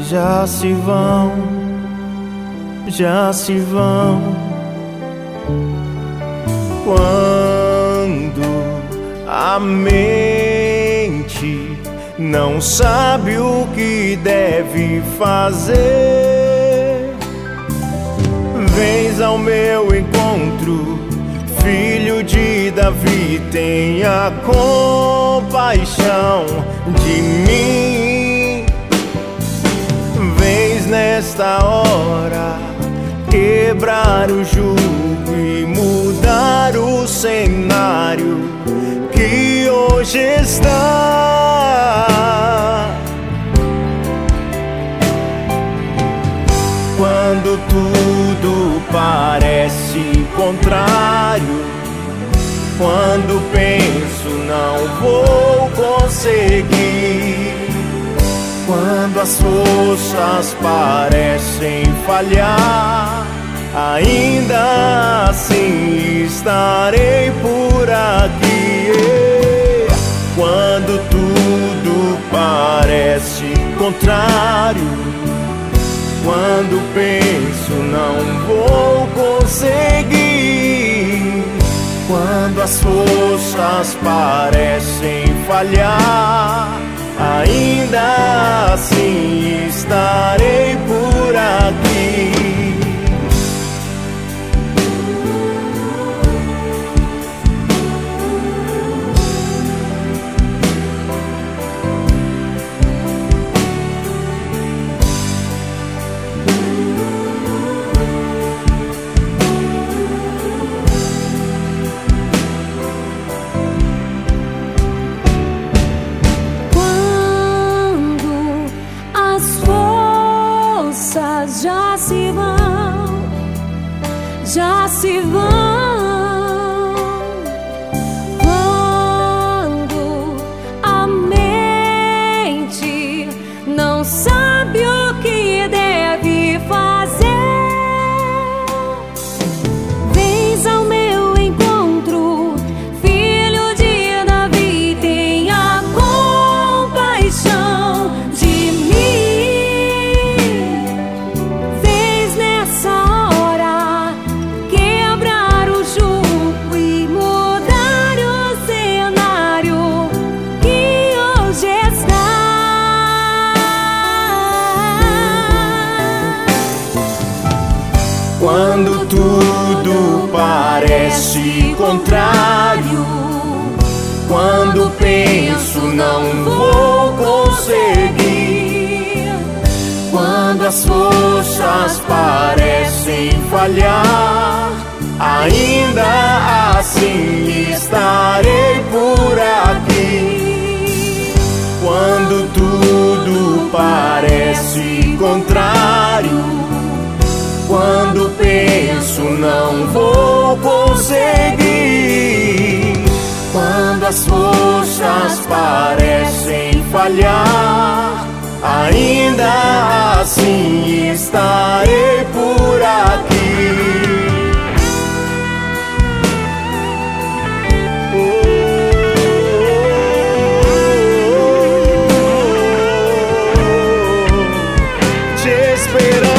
já se vão, já se vão. Quando a mente não sabe o que deve fazer, vens ao meu encontro, filho de Davi, tenha compaixão de mim. Vens nesta hora quebrar o jugo e mudar o cenário que hoje está. Quando tudo parece contrário, quando penso não vou conseguir, quando as forças parecem falhar, ainda assim estarei por aqui. Quando tudo parece contrário, quando penso não vou conseguir, quando as forças parecem falhar, ainda assim estarei por aqui. Já se vão, já se vão. Quando a mente não sabe o que deve fazer, vens ao meu encontro, filho de Davi, tenha compaixão de mim. Quando tudo parece contrário, quando penso não vou conseguir, quando as forças parecem falhar, ainda assim estarei por aqui. Quando tudo parece contrário, quando penso não vou conseguir, quando as forças parecem falhar, ainda assim estarei por aqui. Te esperando.